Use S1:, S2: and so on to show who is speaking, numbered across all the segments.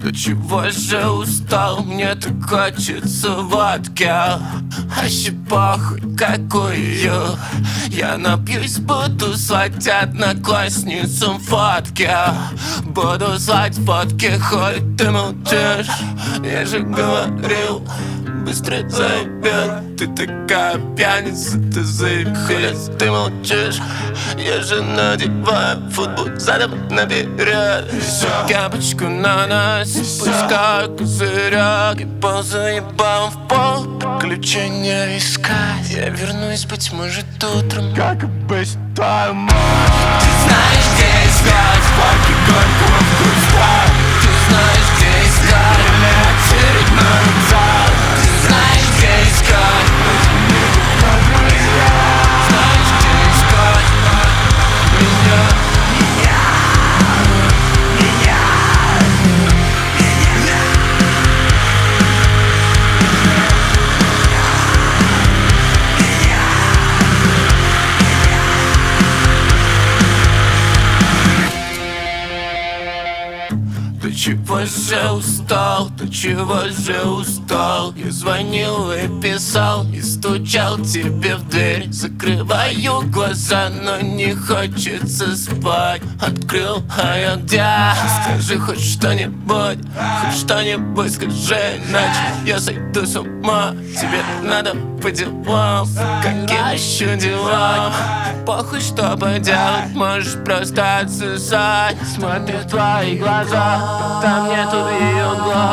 S1: До чего же устал, мне так хочется водки. А ще похуй какую. Я напьюсь, буду слать одноклассницам фотки. Буду слать фотки, хоть ты молчишь. Я же говорил, быстро заебет. Ты такая пьяница, ты заебись. Ты молчишь, я же надеваю футбол задом наперед. Капочку на нос, пускаю козырек. И ползаебал в пол, приключения искать. Я вернусь, быть может, утром, как обычно, твою мать. Ты знаешь, где искать парки Горького в Курске. Ты знаешь, где искать очередной вокзал. Ты знаешь, где искать. Знаешь, где искать меня. До чего же устал, до чего же устал. Я звонил и писал, и стучал тебе в дверь. Закрываю глаза, но не хочется спать. Открыл, а я где? Скажи хоть что-нибудь, скажи, иначе я сойду с ума. Тебе надо по делам, какие еще дела? Похуй, что поделать, можешь просто отсосать. Смотрю в твои глаза, там нету ее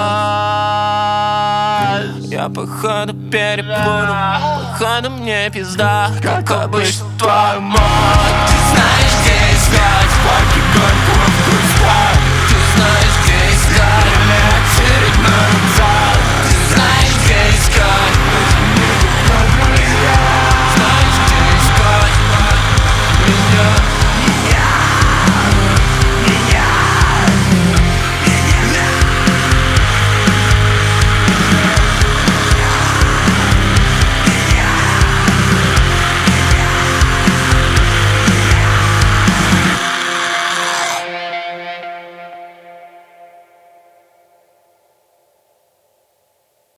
S1: глаз. Я походу перепуну, походу мне пизда, как обычно, твою мать. Ты знаешь, где искать парки Горького в Курске.